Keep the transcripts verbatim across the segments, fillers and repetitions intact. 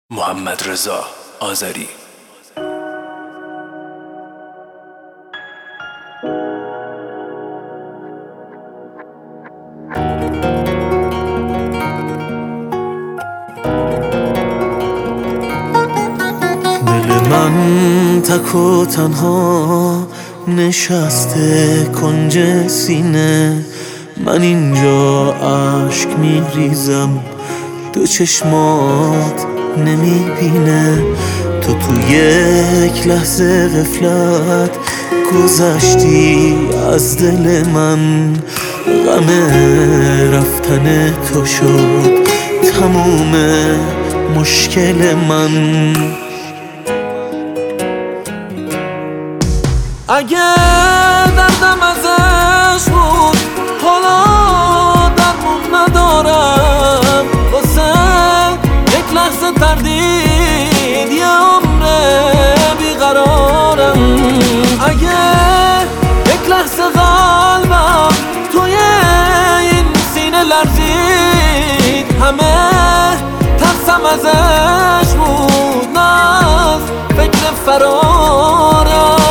محمد رضا آذری. دل من تک و تنها نشسته کنج سینه، من اینجا عشق میریزم، تو چشمات نمیبینه. تو تو یک لحظه غفلت گذشتی از دل من، غم رفتن تو شد تموم مشکل من. اگه دردم ازش بود حالا درمون ندارم، واسه یک لحظه تردید یه عمره بیقرارم. اگه یک لحظه قلبم توی این سینه لرزید، همه ترسم ازش بود، نه از فکر فرارم.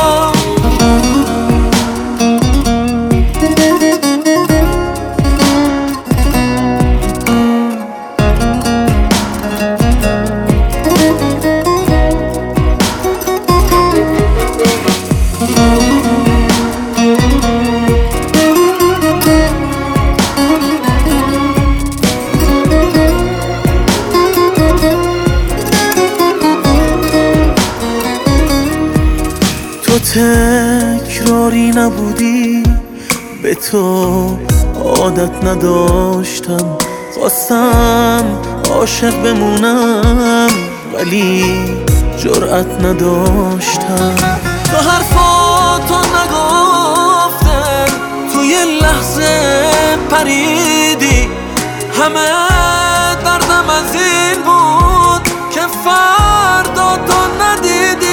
تو تکراری نبودی، به تو عادت نداشتم، خواستم عاشق بمونم ولی جرأت نداشتم. تو حرفاتو نگفتم توی لحظه پریدی، همه دردم از این بود که فردا تو ندیدی.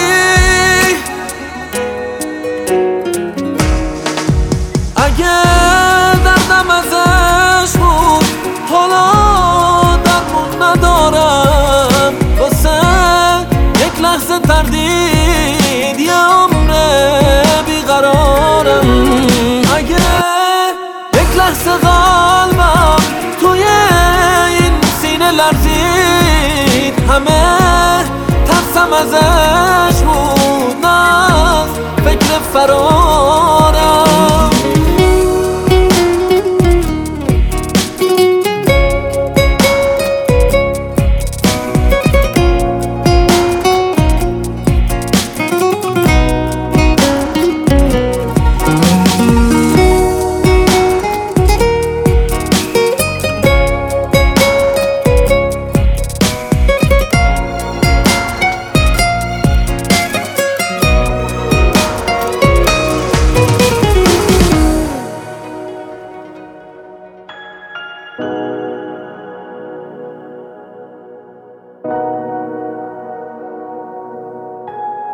اگه دردم ازش بود حالا درمون ندارم، واسه یک لحظه تردید یه عمره بیقرارم. اگه یک لحظه قلبم توی این سینه لرزید، همه ترسم ازش بود، نه از فکر فرارم.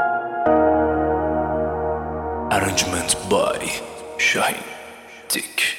Arrangement by Shahin Tik.